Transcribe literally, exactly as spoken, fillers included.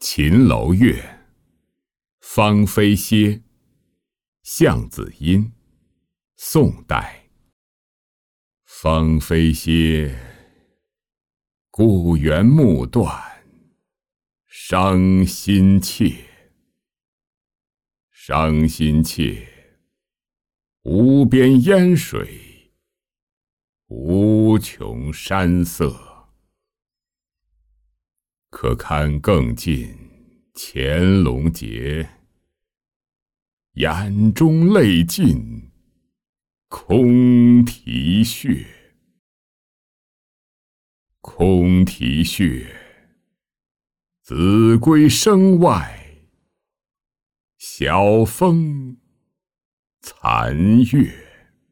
秦楼月，方飞歇，向子音，宋代。方飞歇，故园木断，伤心切。伤心切，无边烟水，无穷山色。可堪更尽乾隆节，眼中泪尽空啼血。空啼血，子规声外，晓风残月。